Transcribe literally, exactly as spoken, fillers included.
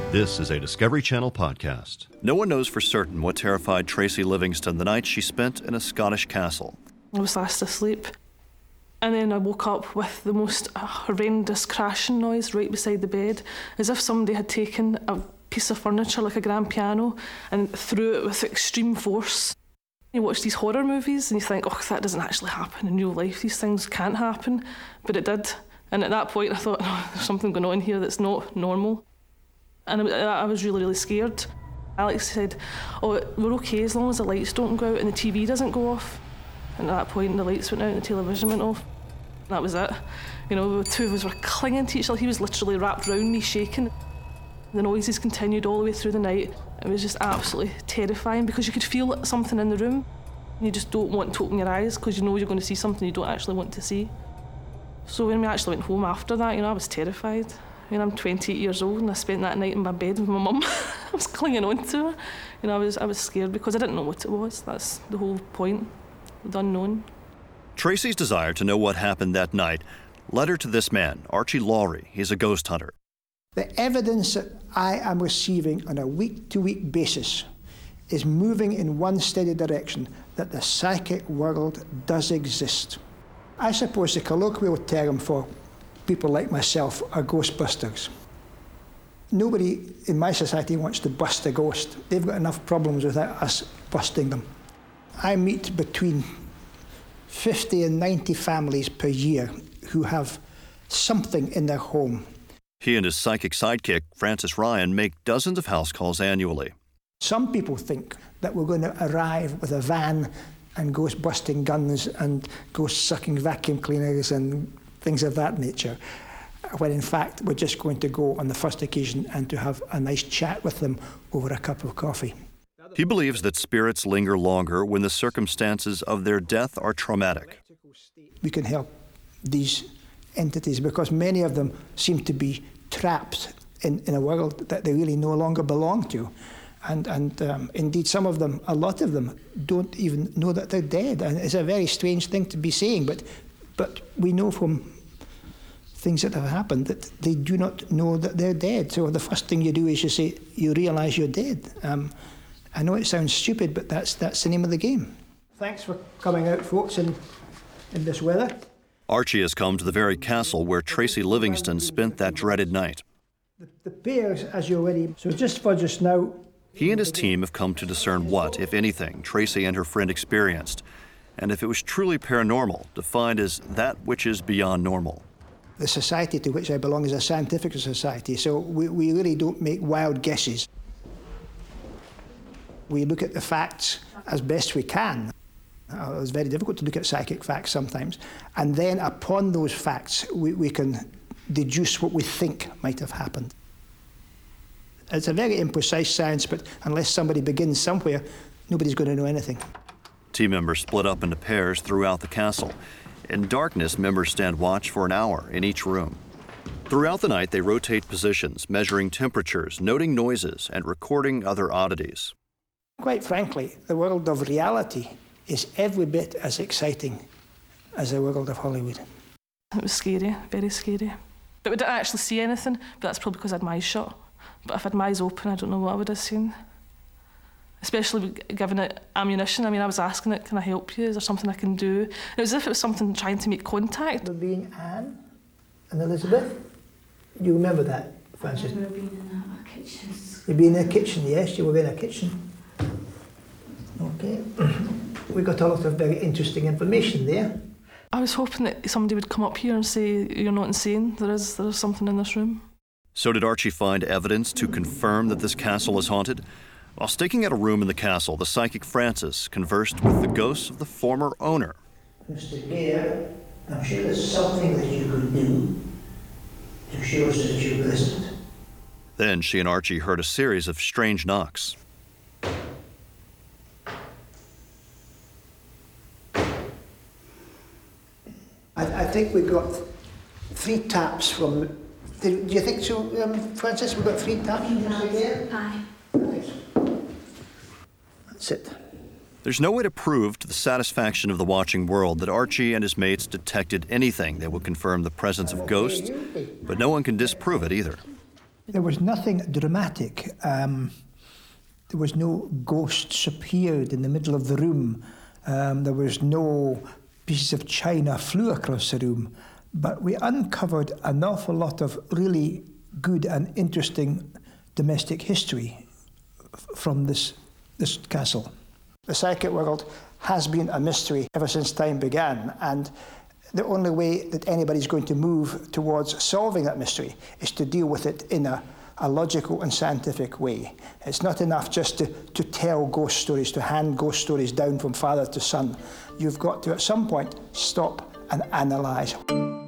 This is a Discovery Channel podcast. No one knows for certain what terrified Tracy Livingston the night she spent in a Scottish castle. I was fast asleep. And then I woke up with the most horrendous crashing noise right beside the bed, as if somebody had taken a piece of furniture like a grand piano and threw it with extreme force. You watch these horror movies and you think, oh, that doesn't actually happen in real life. These things can't happen. But it did. And at that point I thought, oh, there's something going on here that's not normal. And I was really, really scared. Alex said, oh, we're okay as long as the lights don't go out and the T V doesn't go off. And at that point, the lights went out and the television went off. That was it. You know, the two of us were clinging to each other. He was literally wrapped around me, shaking. The noises continued all the way through the night. It was just absolutely terrifying because you could feel something in the room. You just don't want to open your eyes because you know you're going to see something you don't actually want to see. So when we actually went home after that, you know, I was terrified. I mean, I'm twenty-eight years old and I spent that night in my bed with my mum. I was clinging on to her. You know, I was, I was scared because I didn't know what it was. That's the whole point, the unknown. Tracy's desire to know what happened that night led her to this man, Archie Lawrie. He's a ghost hunter. The evidence that I am receiving on a week-to-week basis is moving in one steady direction, that the psychic world does exist. I suppose the colloquial term for people like myself are ghostbusters. Nobody in my society wants to bust a ghost. They've got enough problems without us busting them. I meet between fifty and ninety families per year who have something in their home. He and his psychic sidekick, Francis Ryan, make dozens of house calls annually. Some people think that we're going to arrive with a van and ghost-busting guns and ghost-sucking vacuum cleaners and things of that nature, when in fact we're just going to go on the first occasion and to have a nice chat with them over a cup of coffee. He believes that spirits linger longer when the circumstances of their death are traumatic. We can help these entities because many of them seem to be trapped in, in a world that they really no longer belong to. And, and um, indeed, some of them, a lot of them, don't even know that they're dead. And it's a very strange thing to be saying, but, but we know from things that have happened that they do not know that they're dead. So the first thing you do is you say, you realise you're dead. Um, I know it sounds stupid, but that's, that's the name of the game. Thanks for coming out, folks, in, in this weather. Archie has come to the very castle where Tracy Livingston spent that dreaded night. The, the pairs, as you already... So just for just now... He and his team have come to discern what, if anything, Tracy and her friend experienced, and if it was truly paranormal, defined as that which is beyond normal. The society to which I belong is a scientific society, so we, we really don't make wild guesses. We look at the facts as best we can. Uh, it's very difficult to look at psychic facts sometimes. And then upon those facts, we, we can deduce what we think might have happened. It's a very imprecise science, but unless somebody begins somewhere, nobody's going to know anything. Team members split up into pairs throughout the castle. In darkness, members stand watch for an hour in each room. Throughout the night, they rotate positions, measuring temperatures, noting noises, and recording other oddities. Quite frankly, the world of reality is every bit as exciting as the world of Hollywood. It was scary, very scary. But we didn't actually see anything, but that's probably because I had my eyes shut. But if I had my eyes open, I don't know what I would have seen. Especially given it ammunition. I mean, I was asking it, can I help you? Is there something I can do? And it was as if it was something trying to make contact. There being Anne and Elizabeth. You remember that, Francis? I remember being in our kitchen. You'd be in a kitchen, yes, you were in a kitchen. Okay. We got a lot of very interesting information there. I was hoping that somebody would come up here and say, you're not insane, there is, there is something in this room. So did Archie find evidence to confirm that this castle is haunted? While staking out a room in the castle, the psychic Francis conversed with the ghosts of the former owner. Mister Gare, I'm sure there's something that you could do to show us that you're present. Then she and Archie heard a series of strange knocks. I, I think we got three taps from... Do you think so, um, Francis? We got three taps? Aye. That's it. There's no way to prove to the satisfaction of the watching world that Archie and his mates detected anything that would confirm the presence of ghosts, but no one can disprove it either. There was nothing dramatic. Um, there was no ghosts appeared in the middle of the room. Um, there was no pieces of china flew across the room. But we uncovered an awful lot of really good and interesting domestic history f- from this, this castle. The psychic world has been a mystery ever since time began, and the only way that anybody's going to move towards solving that mystery is to deal with it in a, a logical and scientific way. It's not enough just to, to tell ghost stories, to hand ghost stories down from father to son. You've got to, at some point, stop and analyse.